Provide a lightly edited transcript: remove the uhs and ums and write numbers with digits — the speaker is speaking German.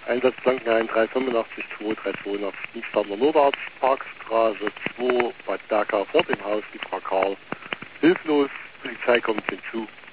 Einsatzplan 385 232 nach Dienstlander Nordarzt, Parkstraße 2, Bad Berka vor dem Haus, die Frau Karl. Hilflos, Polizei kommt hinzu.